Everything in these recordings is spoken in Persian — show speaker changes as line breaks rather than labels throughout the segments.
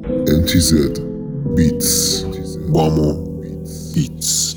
MTZ بیتس بامو بیتس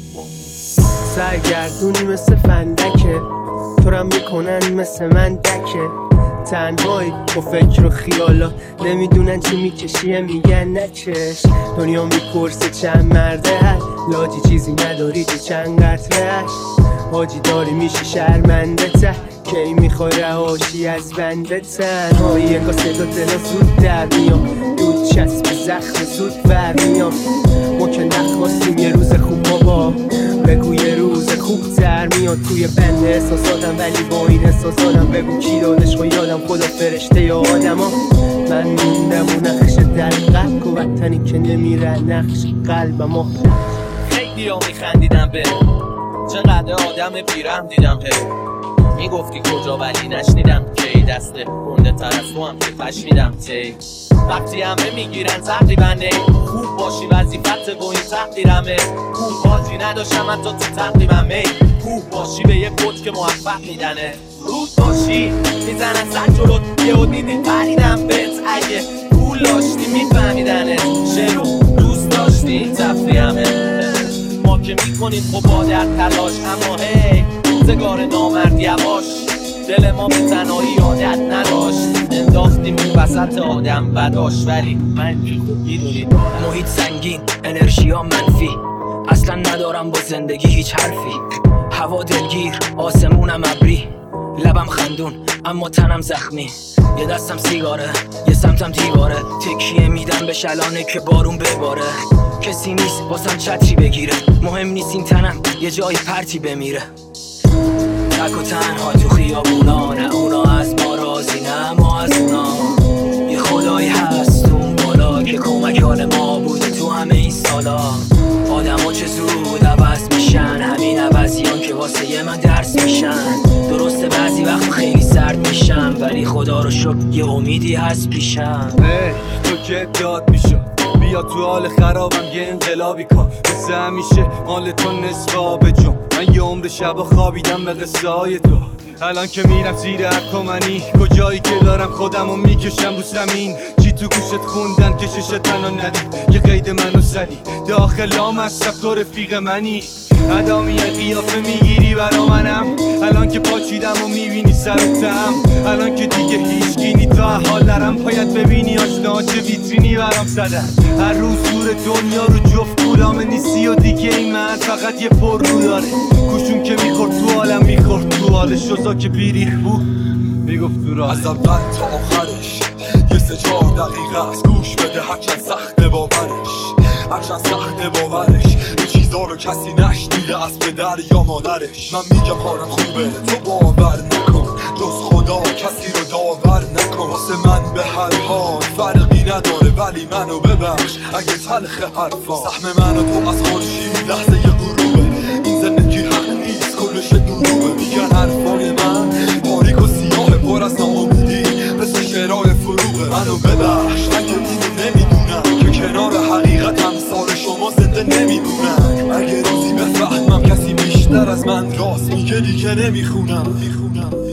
سرگردونی مثل فندکه تو رم میکنن مثل من دکه تنهایی با فکر و خیالا نمیدونن چی میکشیه میگن نکش دنیا میپرسه چند مرده هست لاجی چیزی نداری تو چند قطرهش حاجی داری میشی شرمنده ته کی میخوای رهاشی از بنده تنهایی انگاه صدا دلا زود در میام دود چسب زخم زود برمیام ما که نخواستیم یه روز خوب بابا بگو یه روز خوب تر میاد توی بند احساساتم ولی با این احساساتم بگو کی دادش و یادم خدا فرشته یا آدم ها من موندم و نقش در قلب و وطنی که نمیره نقش قلبم ها
خیلی ها میخندیدم به چقدر آدم بیرم دیدم میگفتی کجا ولی نشنیدم کی دسته گنده تر از تو هم که پشنیدم تی وقتی همه میگیرن تقریبا خوب باشی وظیفت با این تقدیرمه خوب حاجی نداشتم حتی تو تقریبم خوب باشی به یه کد که موفق میدنه رود باشی میزنن سر جلوت یهو دیدی پریدم بهت اگه پول داشتی میفهمیدنه شعر رو دوست داشتی این تفریحمه ما که میکنیم خب با در تلاش اما هی روزگار نامرد یواش دل ما به تنهایی عادت نداشت انداختیم اون وسط آدم بداش ولی من که خوب میدونی
محیط سنگین انرژی ها منفی اصلا ندارم با زندگی هیچ حرفی هوا دلگیر آسمونم ابری لبم خندون اما تنم زخمی یه دستم سیگاره یه سمتم دیواره تکیه میدم به شلانه که بارون بباره کسی نیست واسم چتری بگیره مهم نیست این تنم یه جایی پرتی بمیره تک و تنها تو خیابونا نه اونا از ما راضی نه ما از اونا یه خدایی هست اون بالا که کمکان ما بوده تو همه این سالا آدم ها چه زود عوض میشن همین عوضیان که واسه من درس میشن درسته بعضی وقت خیلی سرد میشم ولی خدا رو شکر یه امیدی هست پیشم
تو که داد میشو بیا تو حال خرابم یه انقلابی کن مثل همیشه مال تو نصف آب جون من یه عمر شبا خوابیدم به قصه های تو الان که میرم زیر منی کجایی که دارم خودمو میکشم رو زمین چی تو گوشت خوندن که ششت تنها ندید یه قید منو زدی داخلام از تو رفیق منی ادامی قیافه میگیری برا منم الان که پاچیدم و میبینی سرتم الان که دیگه هیچ گینی تا حال نرم باید ببینی آشنا چه ویترینی برام زدن هر روز دور دنیا رو جفت گولامه نیستی و دیگه این من فقط یه پر رو داره گوشون که میخورد تو عالم میخورد تو حالش شزا که بیریخ بود میگفت تو راه
از اول تا آخرش یه 3-4 دقیقه از گوش بده هرچند سخته باورش هرچند سخته باورش این چیزا رو کسی نشنیده از پدر یا مادرش من میگم حالم خوبه تو باور نکن جز خدا کسی رو داور نکن واسه من به هر حال فرقی نداره ولی منو ببخش اگه تلخ حرفا سهم من و تو از خورشید لحظه یه غروبه این زندگی حق نیست کلش دروغه میگن حرفای من تاریک و سیاه پر از ناامیدی مثل شعرهای فروغه منو ببخش اگه اینو نمیدونم که کنار حقیقت امثال شما زنده نمیمونم اگه روزی بفهمم کسی بیشتر از من راست میگه دیگه نمیخونم